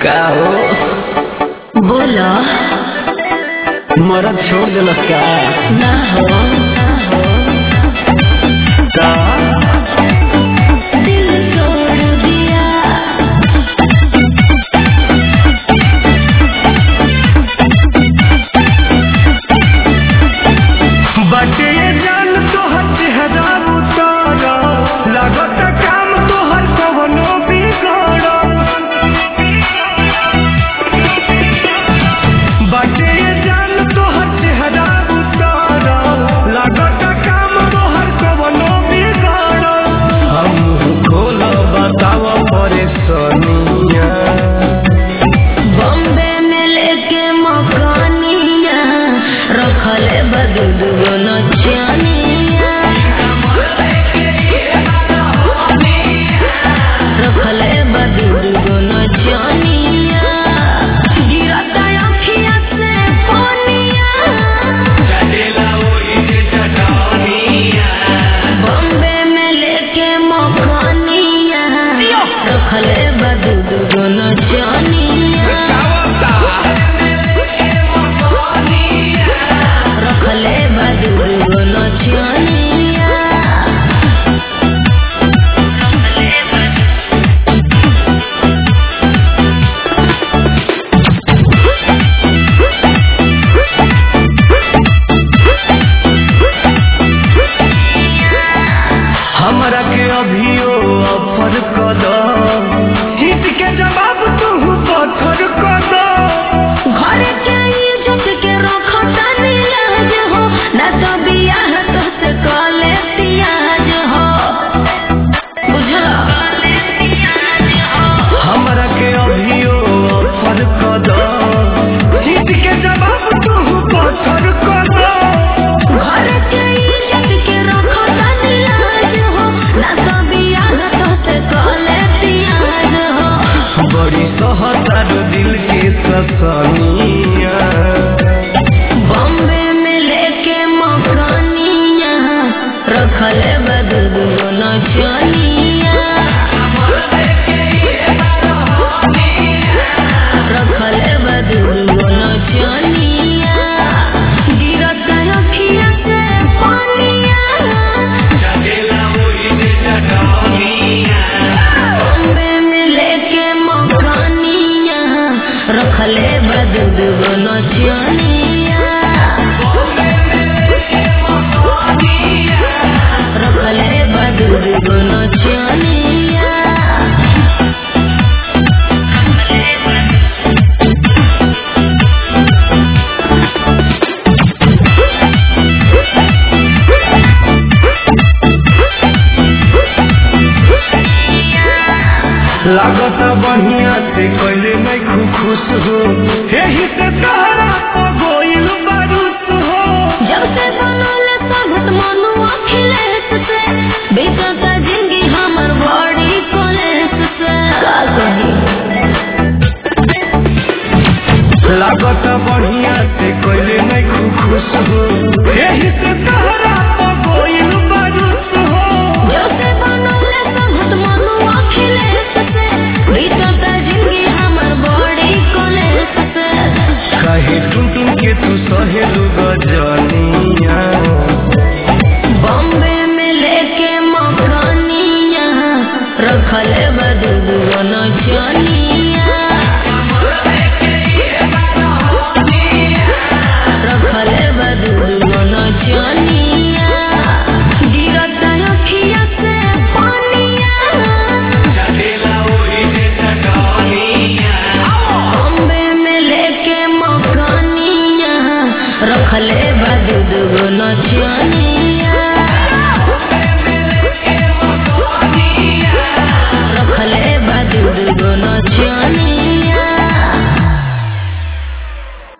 का हो बोला मरद छोड़ दिलस का ना हो का दिल तोड़ दिया बटे जान तोहर चेहरा उतारा लागत काम तोहर कवनो बिगड़ा बटे जान तोहर चेहरा उतारा लागत काम तोहर कवनो बिगड़ा हम खोल बताव परेशानिया बॉम्बे में लेके मकानिया रखले बदूद गो नचियानिया रखले बदूद गो नचियानिया गिरता अखिया से पानिया बॉम्बे में लेके मकानिया रखले बदूद गो नचियानिया रखले बदूद गो नचियानिया हमरा के अभियो ऑफर कर दो हिट के जवाब तू पत्थर कर दो घर के इज्जत के रखता नीलाज हो ना तो बियाह तो से कले पियाज हो बुझला हमरा के अभियो ऑफर कर दो हिट के जवाब तू पत्थर कर दो घर के इज्जत के रखता नीलाज हो ना तो बियाह तो से कले पियाज हो बड़ी सहतर दिल के ससनिया बॉम्बे में लेके मकानिया रखले बदूद गो नचियानिया रखले बदूद गो नचियानिया गिरता अखिया से पानिया बॉम्बे में लेके मकानिया रखले बदूद गो नचियानिया रखले बदूद गो नचियानिया लागत बढ़िया से कैले नहीं खुश हो यही से तहरा गोइल बारूद हो जब से बनल संगत मनु अखिलेश से बीतता